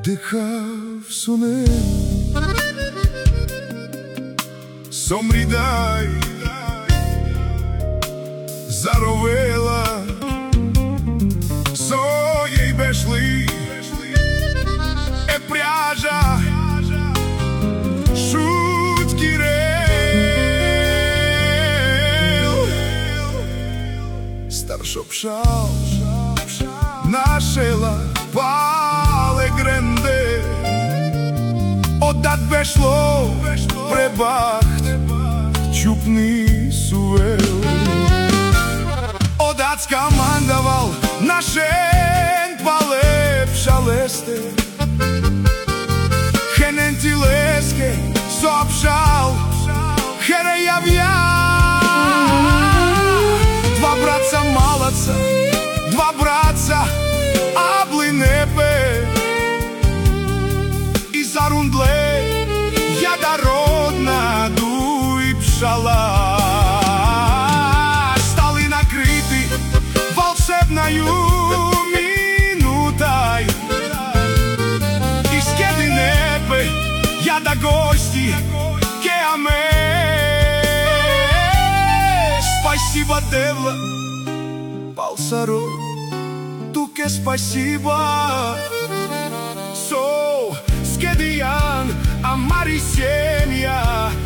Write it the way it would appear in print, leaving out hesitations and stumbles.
Дихав суни, somriдай, zarovela, soiei beșli, e preaja, șutchirel, star șopșal, našela pale grende, odat beșlo prebaht, čupni suvel. Odat skamandaval našen palep šaleste, henentileske sopšal, here javja. Dva bratca malaca, dva bratca ablinebe, i zarundle jadarodna duj pšala. Stali nakriti volšebnaju minutaj, iz kedinebe jada gosti keame. Спасибо, Девла, Балсаро, туке спасибо. Со скедиян амарисения